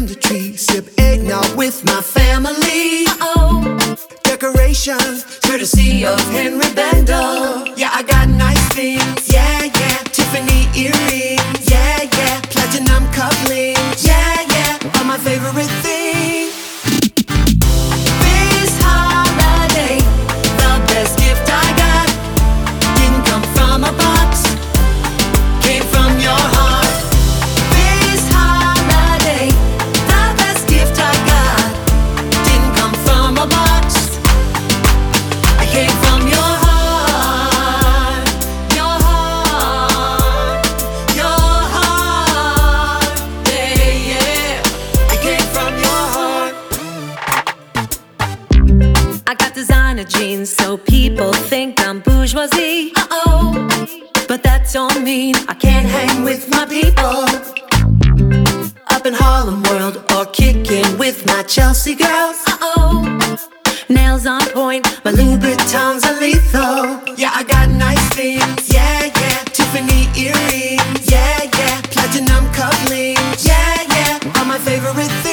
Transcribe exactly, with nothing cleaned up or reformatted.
the tree, sip eggnog with my family. Uh-oh. Decorations, courtesy of Henry Bendel. Yeah, I got nice things, yeah, yeah. Tiffany earrings, yeah, yeah. Platinum cufflinks, yeah, yeah. Are my favorite thing. This holiday, the best gift I got didn't come from a box, came from your heart. This holiday, the best gift I got didn't come from a box, I came from your heart, your heart, your heart, yeah, yeah. I came from your heart. I got designer jeans, so people think I'm bourgeoisie. Uh-oh. But that don't mean I can't hang with my people. Up in Harlem World or kicking with my Chelsea girls. Uh-oh. Nails on point, My Louboutins are lethal. Yeah, I got nice things, yeah, yeah. Tiffany earrings, yeah, yeah. Platinum cufflinks, yeah, yeah. Are my favorite things.